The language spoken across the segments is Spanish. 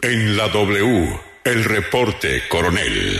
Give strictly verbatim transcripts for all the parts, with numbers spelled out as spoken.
En la W, el reporte coronel.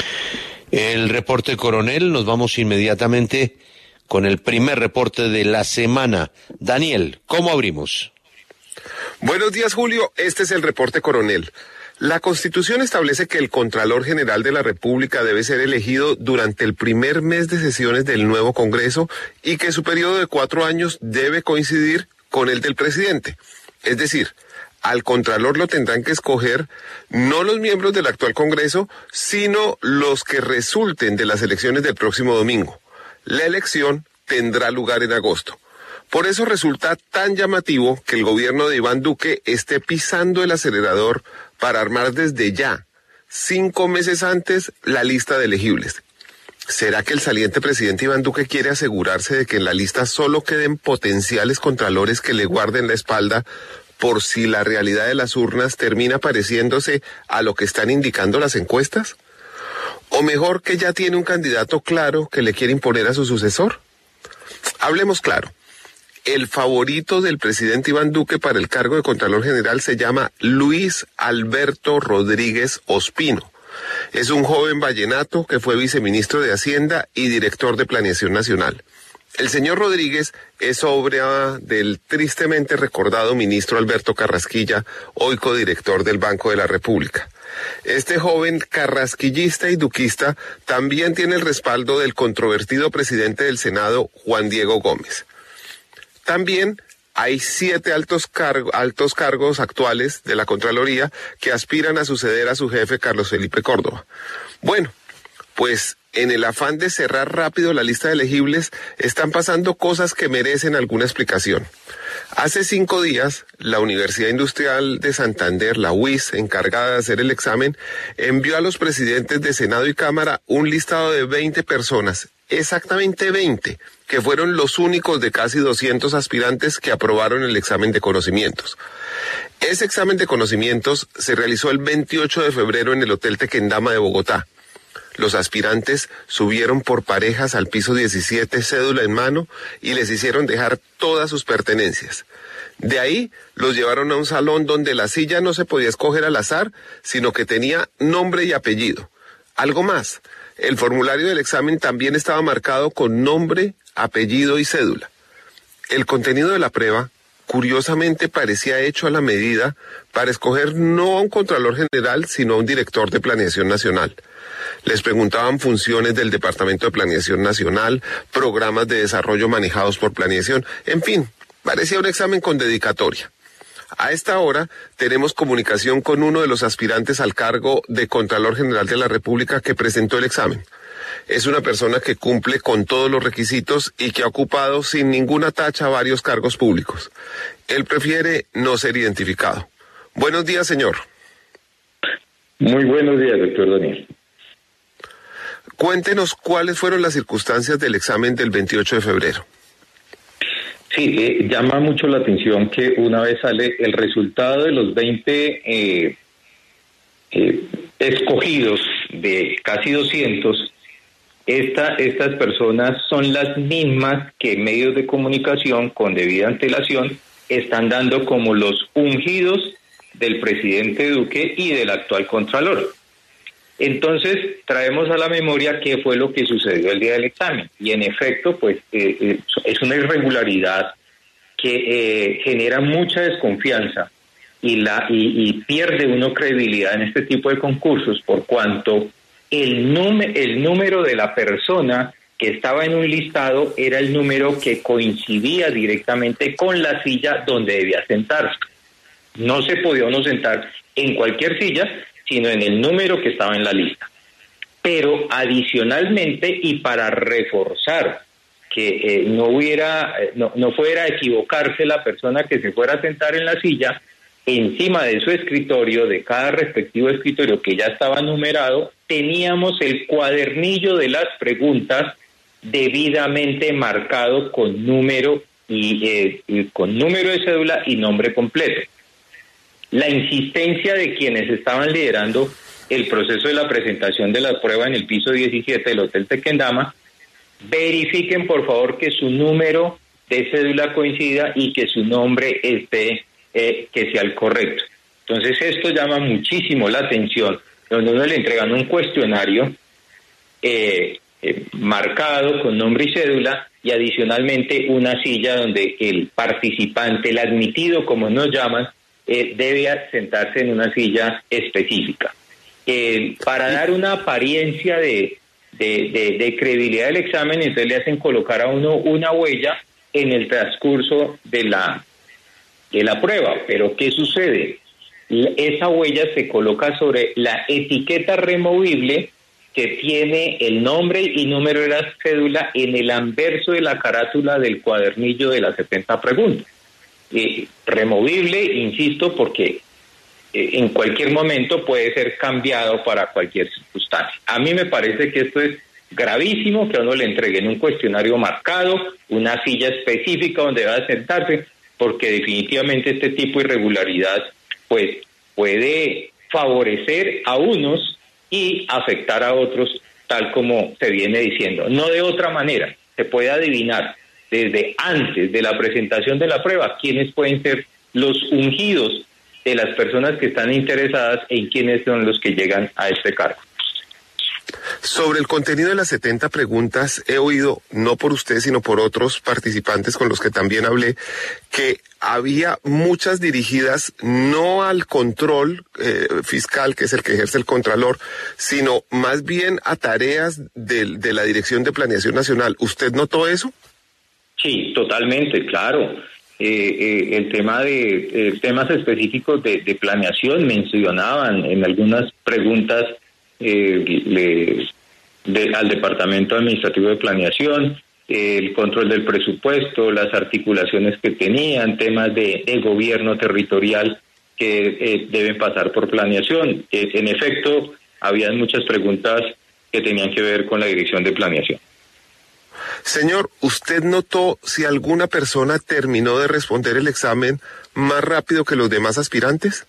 El reporte coronel, nos vamos inmediatamente con el primer reporte de la semana. Daniel, ¿cómo abrimos? Buenos días, Julio. Este es el reporte coronel. La Constitución establece que el Contralor General de la República debe ser elegido durante el primer mes de sesiones del nuevo Congreso y que su periodo de cuatro años debe coincidir con el del presidente. Es decir, al Contralor lo tendrán que escoger no los miembros del actual Congreso, sino los que resulten de las elecciones del próximo domingo. La elección tendrá lugar en agosto. Por eso resulta tan llamativo que el gobierno de Iván Duque esté pisando el acelerador para armar desde ya, cinco meses antes, la lista de elegibles. ¿Será que el saliente presidente Iván Duque quiere asegurarse de que en la lista solo queden potenciales contralores que le guarden la espalda por si la realidad de las urnas termina pareciéndose a lo que están indicando las encuestas? ¿O mejor que ya tiene un candidato claro que le quiere imponer a su sucesor? Hablemos claro. El favorito del presidente Iván Duque para el cargo de Contralor General se llama Luis Alberto Rodríguez Ospino. Es un joven vallenato que fue viceministro de Hacienda y director de Planeación Nacional. El señor Rodríguez es obra del tristemente recordado ministro Alberto Carrasquilla, hoy codirector del Banco de la República. Este joven carrasquillista y duquista también tiene el respaldo del controvertido presidente del Senado, Juan Diego Gómez. También hay siete altos, cargo, altos cargos actuales de la Contraloría que aspiran a suceder a su jefe, Carlos Felipe Córdoba. Bueno, pues en el afán de cerrar rápido la lista de elegibles, están pasando cosas que merecen alguna explicación. Hace cinco días, la Universidad Industrial de Santander, la U I S, encargada de hacer el examen, envió a los presidentes de Senado y Cámara un listado de veinte personas, exactamente veinte, que fueron los únicos de casi doscientos aspirantes que aprobaron el examen de conocimientos. Ese examen de conocimientos se realizó el veintiocho de febrero en el Hotel Tequendama de Bogotá. Los aspirantes subieron por parejas al piso diecisiete, cédula en mano, y les hicieron dejar todas sus pertenencias. De ahí los llevaron a un salón donde la silla no se podía escoger al azar, sino que tenía nombre y apellido. Algo más, el formulario del examen también estaba marcado con nombre, apellido y cédula. El contenido de la prueba, curiosamente, parecía hecho a la medida para escoger no a un Contralor General, sino a un director de Planeación Nacional. Les preguntaban funciones del Departamento de Planeación Nacional, programas de desarrollo manejados por Planeación, en fin, parecía un examen con dedicatoria. A esta hora tenemos comunicación con uno de los aspirantes al cargo de Contralor General de la República que presentó el examen. Es una persona que cumple con todos los requisitos y que ha ocupado sin ninguna tacha varios cargos públicos. Él prefiere no ser identificado. Buenos días, señor. Muy buenos días, doctor Daniel. Cuéntenos cuáles fueron las circunstancias del examen del veintiocho de febrero. Sí, eh, llama mucho la atención que una vez sale el resultado de los veinte eh, eh, escogidos de casi doscientos, esta, estas personas son las mismas que medios de comunicación con debida antelación están dando como los ungidos del presidente Duque y del actual Contralor. Entonces, traemos a la memoria qué fue lo que sucedió el día del examen. Y en efecto, pues eh, eh, es una irregularidad que eh, genera mucha desconfianza y, la, y, y pierde uno credibilidad en este tipo de concursos por cuanto el, número, el número de la persona que estaba en un listado era el número que coincidía directamente con la silla donde debía sentarse. No se podía uno sentar en cualquier silla, sino en el número que estaba en la lista. Pero adicionalmente, y para reforzar que eh, no hubiera, no, no fuera a equivocarse la persona que se fuera a sentar en la silla, encima de su escritorio, de cada respectivo escritorio que ya estaba numerado, teníamos el cuadernillo de las preguntas debidamente marcado con número y eh, con número de cédula y nombre completo. La insistencia de quienes estaban liderando el proceso de la presentación de la prueba en el piso diecisiete del Hotel Tequendama, verifiquen por favor que su número de cédula coincida y que su nombre esté, eh, que sea el correcto. Entonces esto llama muchísimo la atención, donde uno le entregan un cuestionario eh, eh, marcado con nombre y cédula, y adicionalmente una silla donde el participante, el admitido como nos llaman, eh, debe sentarse en una silla específica. Eh, para dar una apariencia de, de, de, de credibilidad del examen, entonces le hacen colocar a uno una huella en el transcurso de la, de la prueba. Pero ¿qué sucede? Esa huella se coloca sobre la etiqueta removible que tiene el nombre y número de la cédula en el anverso de la carátula del cuadernillo de las setenta preguntas. Eh, removible, insisto, porque eh, en cualquier momento puede ser cambiado para cualquier circunstancia. A mí me parece que esto es gravísimo, que a uno le entreguen un cuestionario marcado, una silla específica donde va a sentarse, porque definitivamente este tipo de irregularidad pues puede favorecer a unos y afectar a otros, tal como se viene diciendo. No de otra manera, se puede adivinar desde antes de la presentación de la prueba quiénes pueden ser los ungidos de las personas que están interesadas en quiénes son los que llegan a este cargo. Sobre el contenido de las setenta preguntas, he oído, no por usted, sino por otros participantes con los que también hablé, que había muchas dirigidas no al control eh, fiscal, que es el que ejerce el Contralor, sino más bien a tareas de, de la Dirección de Planeación Nacional. ¿Usted notó eso? Sí, totalmente, claro. Eh, eh, el tema de eh, temas específicos de, de planeación mencionaban en algunas preguntas eh, le, de, al Departamento Administrativo de Planeación, eh, el control del presupuesto, las articulaciones que tenían, temas de, de gobierno territorial que eh, deben pasar por planeación. Eh, en efecto, habían muchas preguntas que tenían que ver con la Dirección de Planeación. Señor, ¿usted notó si alguna persona terminó de responder el examen más rápido que los demás aspirantes?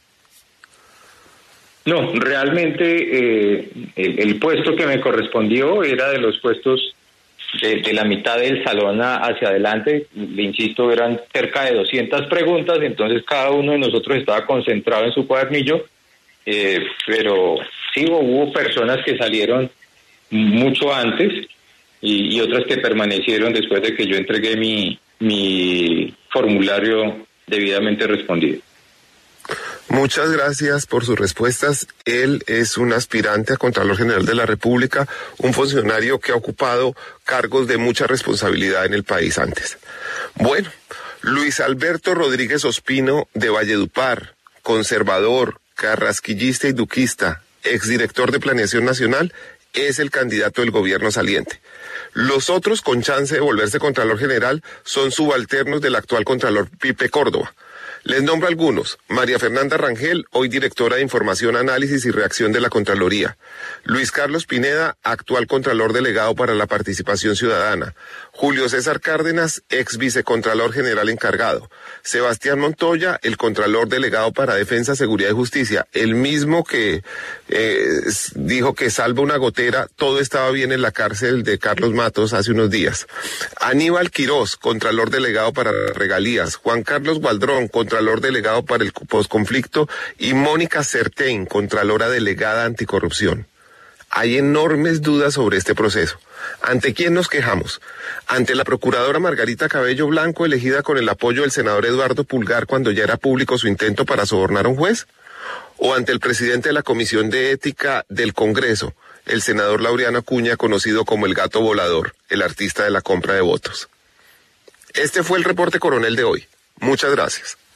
No, realmente eh, el, el puesto que me correspondió era de los puestos de, de la mitad del salón hacia adelante. Le insisto, eran cerca de doscientas preguntas, entonces cada uno de nosotros estaba concentrado en su cuadernillo, eh, pero sí hubo personas que salieron mucho antes y, y otras que permanecieron después de que yo entregué mi, mi formulario debidamente respondido. Muchas gracias por sus respuestas. Él es un aspirante a Contralor General de la República, un funcionario que ha ocupado cargos de mucha responsabilidad en el país antes. Bueno, Luis Alberto Rodríguez Ospino de Valledupar, conservador, carrasquillista y duquista, exdirector de Planeación Nacional, es el candidato del gobierno saliente. Los otros con chance de volverse Contralor General son subalternos del actual Contralor Pipe Córdoba. Les nombro algunos: María Fernanda Rangel, hoy directora de Información, Análisis y Reacción de la Contraloría; Luis Carlos Pineda, actual Contralor Delegado para la Participación Ciudadana; Julio César Cárdenas, ex Vicecontralor General encargado; Sebastián Montoya, el Contralor Delegado para Defensa, Seguridad y Justicia, el mismo que eh, dijo que salvo una gotera, todo estaba bien en la cárcel de Carlos Matos hace unos días; Aníbal Quirós, Contralor Delegado para Regalías; Juan Carlos Gualdrón, Contralor Delegado para el Posconflicto, y Mónica Certain, Contralora Delegada Anticorrupción. Hay enormes dudas sobre este proceso. ¿Ante quién nos quejamos? ¿Ante la procuradora Margarita Cabello Blanco, elegida con el apoyo del senador Eduardo Pulgar cuando ya era público su intento para sobornar a un juez? ¿O ante el presidente de la Comisión de Ética del Congreso, el senador Laureano Acuña, conocido como el Gato Volador, el artista de la compra de votos? Este fue el reporte coronel de hoy. Muchas gracias.